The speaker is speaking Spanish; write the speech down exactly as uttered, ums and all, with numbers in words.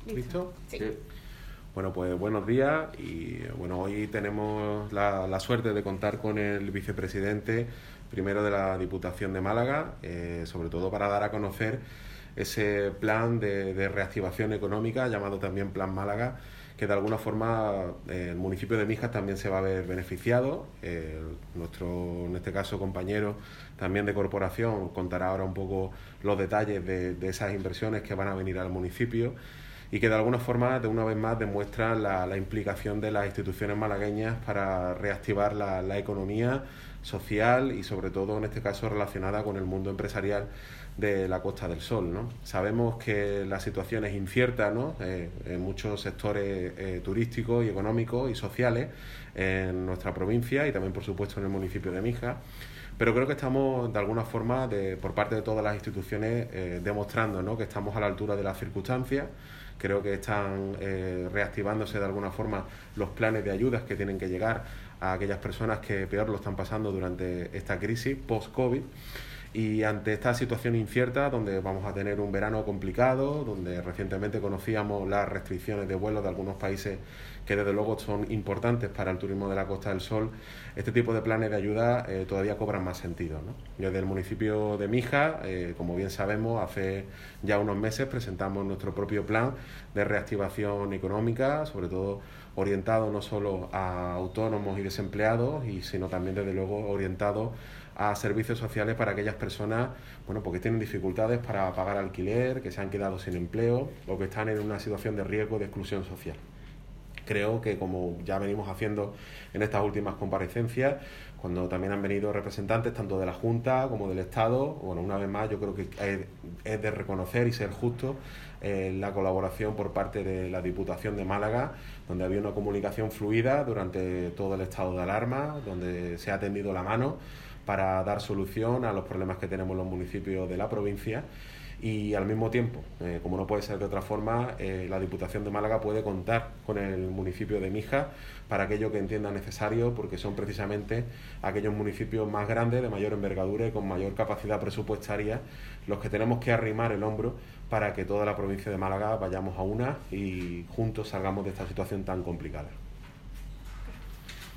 ¿Listo? Sí. Sí. Bueno, pues buenos días y bueno, hoy tenemos la, la suerte de contar con el vicepresidente primero de la Diputación de Málaga, eh, sobre todo para dar a conocer ese plan de, de reactivación económica llamado también Plan Málaga, que de alguna forma eh, el municipio de Mijas también se va a ver beneficiado. Eh, nuestro, en este caso, compañero también de corporación contará ahora un poco los detalles de, de esas inversiones que van a venir al municipio y que de alguna forma, de una vez más, demuestra la, la implicación de las instituciones malagueñas para reactivar la, la economía social y sobre todo en este caso relacionada con el mundo empresarial de la Costa del Sol, ¿no? Sabemos que la situación es incierta, ¿no? eh, en muchos sectores eh, turísticos y económicos y sociales en nuestra provincia y también por supuesto en el municipio de Mijas, pero creo que estamos de alguna forma de, por parte de todas las instituciones eh, demostrando, ¿no?, que estamos a la altura de las circunstancias. Creo que están eh, reactivándose de alguna forma los planes de ayudas que tienen que llegar a aquellas personas que peor lo están pasando durante esta crisis post-COVID. Y ante esta situación incierta, donde vamos a tener un verano complicado, donde recientemente conocíamos las restricciones de vuelos de algunos países que desde luego son importantes para el turismo de la Costa del Sol, este tipo de planes de ayuda eh, todavía cobran más sentido, ¿no? Desde el municipio de Mijas, eh, como bien sabemos, hace ya unos meses presentamos nuestro propio plan de reactivación económica, sobre todo orientado no solo a autónomos y desempleados, y sino también desde luego orientado a servicios sociales para aquellas personas, bueno, porque tienen dificultades para pagar alquiler, que se han quedado sin empleo o que están en una situación de riesgo de exclusión social. Creo que, como ya venimos haciendo en estas últimas comparecencias, cuando también han venido representantes tanto de la Junta como del Estado, bueno, una vez más yo creo que es de reconocer y ser justo eh, la colaboración por parte de la Diputación de Málaga, donde había una comunicación fluida durante todo el estado de alarma, donde se ha tendido la mano para dar solución a los problemas que tenemos en los municipios de la provincia. Y al mismo tiempo, eh, como no puede ser de otra forma, eh, la Diputación de Málaga puede contar con el municipio de Mijas para aquello que entienda necesario, porque son precisamente aquellos municipios más grandes, de mayor envergadura y con mayor capacidad presupuestaria, los que tenemos que arrimar el hombro para que toda la provincia de Málaga vayamos a una y juntos salgamos de esta situación tan complicada.